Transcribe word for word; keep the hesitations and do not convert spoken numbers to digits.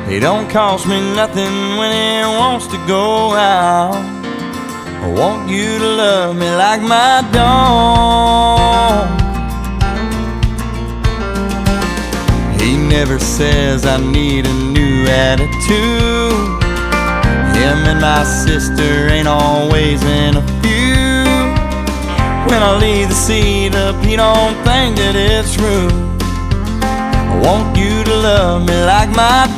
He don't cost me nothing when he wants to go out. I want you to love me like my dog. He never says I need a new attitude. Him and my sister ain't always in a feud. When I leave the seat up, he don't think that it's rude. I want you to love me like my